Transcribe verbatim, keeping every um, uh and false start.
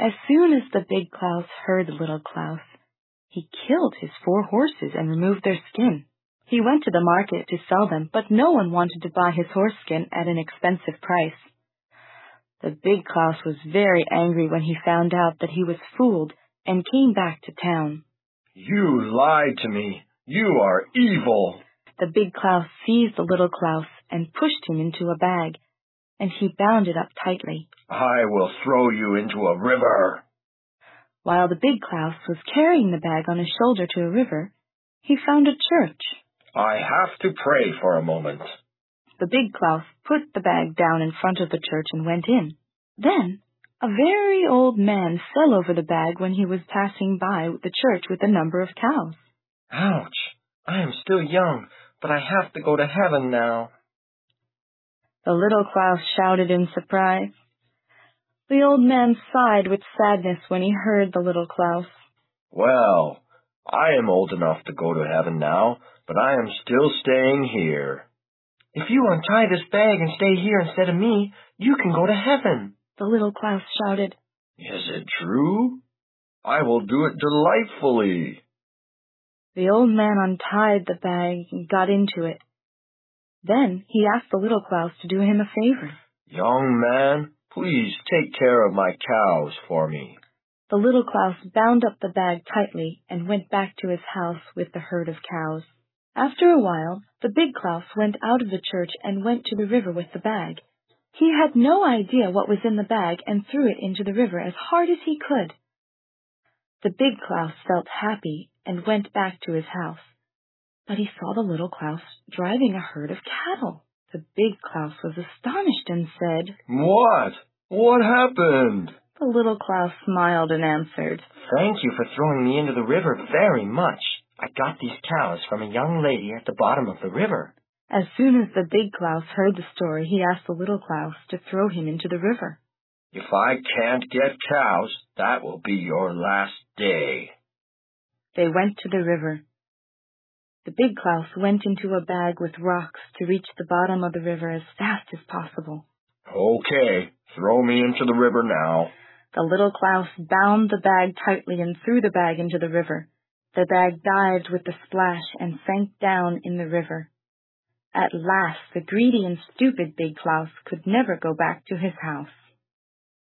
As soon as the Big Klaus heard Little Klaus, he killed his four horses and removed their skin. He went to the market to sell them, but no one wanted to buy his horse skin at an expensive price. The Big Klaus was very angry when he found out that he was fooled and came back to town. You lied to me. You are evil. The Big Klaus seized the Little Klaus and pushed him into a bag, and he bound it up tightly. I will throw you into a river. While the Big Klaus was carrying the bag on his shoulder to a river, he found a church. I have to pray for a moment. The Big Klaus put the bag down in front of the church and went in. Then a very old man fell over the bag when he was passing by the church with a number of cows. Ouch! I am still young, but I have to go to heaven now. The Little Klaus shouted in surprise. The old man sighed with sadness when he heard the Little Klaus. Well, I am old enough to go to heaven now, but I am still staying here. If you untie this bag and stay here instead of me, you can go to heaven, the Little Klaus shouted. Is it true? I will do it delightfully. The old man untied the bag and got into it. Then he asked the Little Klaus to do him a favor. Young man, please take care of my cows for me. The Little Klaus bound up the bag tightly and went back to his house with the herd of cows. After a while, the Big Klaus went out of the church and went to the river with the bag. He had no idea what was in the bag and threw it into the river as hard as he could. The Big Klaus felt happy and went back to his house. But he saw the Little Klaus driving a herd of cattle. The Big Klaus was astonished and said, What? What happened? The Little Klaus smiled and answered, Thank you for throwing me into the river very much. I got these cows from a young lady at the bottom of the river. As soon as the Big Klaus heard the story, he asked the Little Klaus to throw him into the river. If I can't get cows, that will be your last day. They went to the river. The Big Klaus went into a bag with rocks to reach the bottom of the river as fast as possible. Okay, throw me into the river now. The Little Klaus bound the bag tightly and threw the bag into the river. The bag dived with a splash and sank down in the river. At last, the greedy and stupid Big Klaus could never go back to his house.